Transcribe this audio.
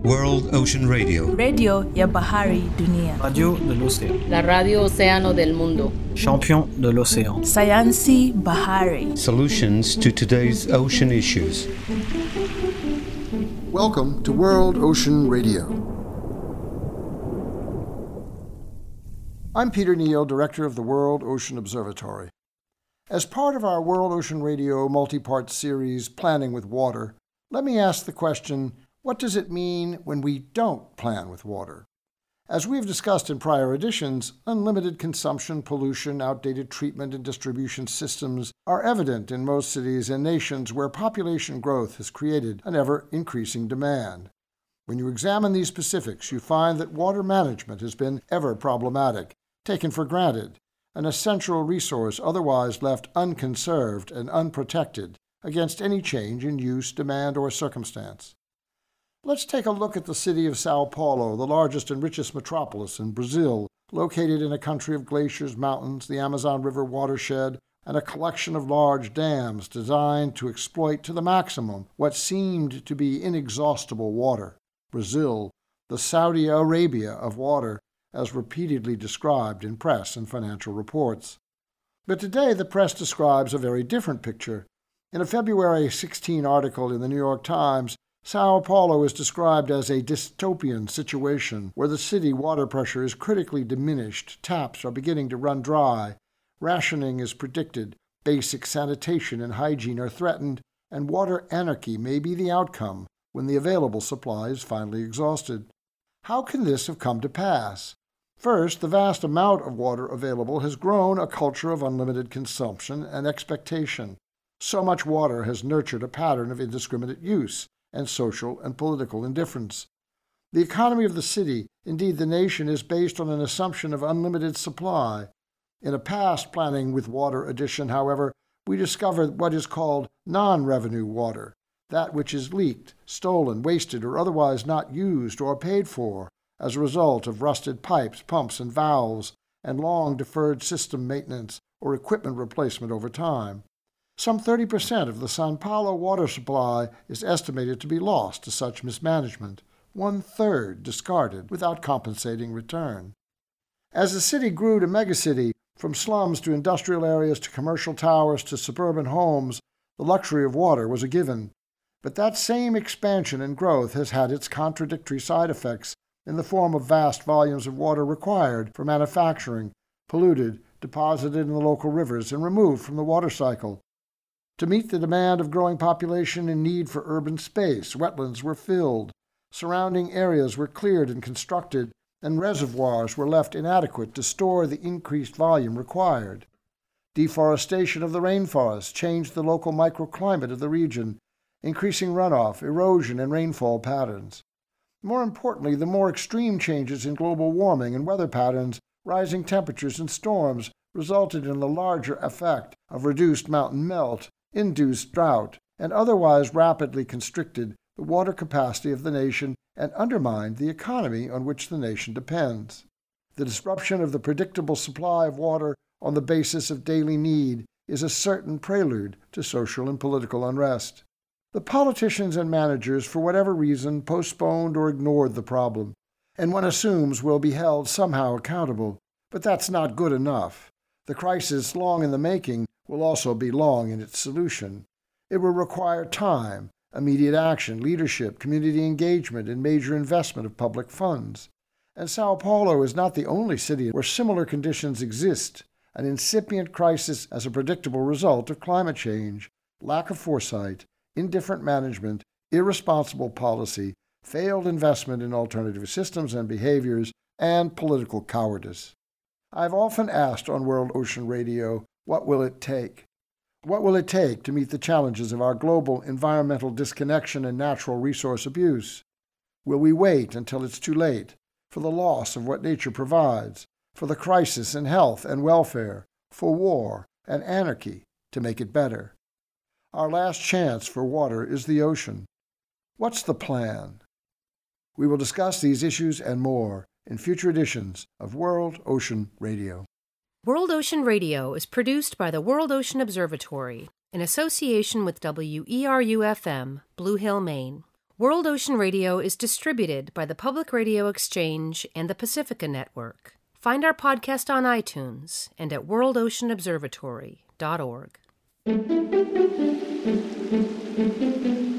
World Ocean Radio. Radio ya Bahari Dunia. Radio de l'océan. La radio océano del mundo. Champion de l'océan. Sayansi Bahari. Solutions to today's ocean issues. Welcome to World Ocean Radio. I'm Peter Neal, Director of the World Ocean Observatory. As part of our World Ocean Radio multi-part series, Planning with Water, let me ask the question, what does it mean when we don't plan with water? As we've discussed in prior editions, unlimited consumption, pollution, outdated treatment and distribution systems are evident in most cities and nations where population growth has created an ever-increasing demand. When you examine these specifics, you find that water management has been ever problematic, taken for granted, an essential resource otherwise left unconserved and unprotected against any change in use, demand, or circumstance. Let's take a look at the city of Sao Paulo, the largest and richest metropolis in Brazil, located in a country of glaciers, mountains, the Amazon River watershed, and a collection of large dams designed to exploit to the maximum what seemed to be inexhaustible water. Brazil, the Saudi Arabia of water, as repeatedly described in press and financial reports. But today the press describes a very different picture. In a February 16 article in the New York Times, Sao Paulo is described as a dystopian situation where the city water pressure is critically diminished, taps are beginning to run dry, rationing is predicted, basic sanitation and hygiene are threatened, and water anarchy may be the outcome when the available supply is finally exhausted. How can this have come to pass? First, the vast amount of water available has grown a culture of unlimited consumption and expectation. So much water has nurtured a pattern of indiscriminate use and social and political indifference. The economy of the city, indeed the nation, is based on an assumption of unlimited supply. In a past Planning with Water edition, however, we discovered what is called non-revenue water, that which is leaked, stolen, wasted, or otherwise not used or paid for as a result of rusted pipes, pumps, and valves, and long-deferred system maintenance or equipment replacement over time. Some 30% of the São Paulo water supply is estimated to be lost to such mismanagement, 1/3 discarded without compensating return. As the city grew to megacity, from slums to industrial areas to commercial towers to suburban homes, the luxury of water was a given. But that same expansion and growth has had its contradictory side effects in the form of vast volumes of water required for manufacturing, polluted, deposited in the local rivers, and removed from the water cycle. To meet the demand of growing population and need for urban space, wetlands were filled, surrounding areas were cleared and constructed, and reservoirs were left inadequate to store the increased volume required. Deforestation of the rainforest changed the local microclimate of the region, increasing runoff, erosion, and rainfall patterns. More importantly, the more extreme changes in global warming and weather patterns, rising temperatures and storms, resulted in the larger effect of reduced mountain melt, induced drought, and otherwise rapidly constricted the water capacity of the nation and undermined the economy on which the nation depends. The disruption of the predictable supply of water on the basis of daily need is a certain prelude to social and political unrest. The politicians and managers, for whatever reason, postponed or ignored the problem, and one assumes will be held somehow accountable. But that's not good enough. The crisis, long in the making, will also be long in its solution. It will require time, immediate action, leadership, community engagement, and major investment of public funds. And Sao Paulo is not the only city where similar conditions exist, an incipient crisis as a predictable result of climate change, lack of foresight, indifferent management, irresponsible policy, failed investment in alternative systems and behaviors, and political cowardice. I've often asked on World Ocean Radio, what will it take? What will it take to meet the challenges of our global environmental disconnection and natural resource abuse? Will we wait until it's too late for the loss of what nature provides, for the crisis in health and welfare, for war and anarchy to make it better? Our last chance for water is the ocean. What's the plan? We will discuss these issues and more in future editions of World Ocean Radio. World Ocean Radio is produced by the World Ocean Observatory in association with WERU-FM, Blue Hill, Maine. World Ocean Radio is distributed by the Public Radio Exchange and the Pacifica Network. Find our podcast on iTunes and at worldoceanobservatory.org.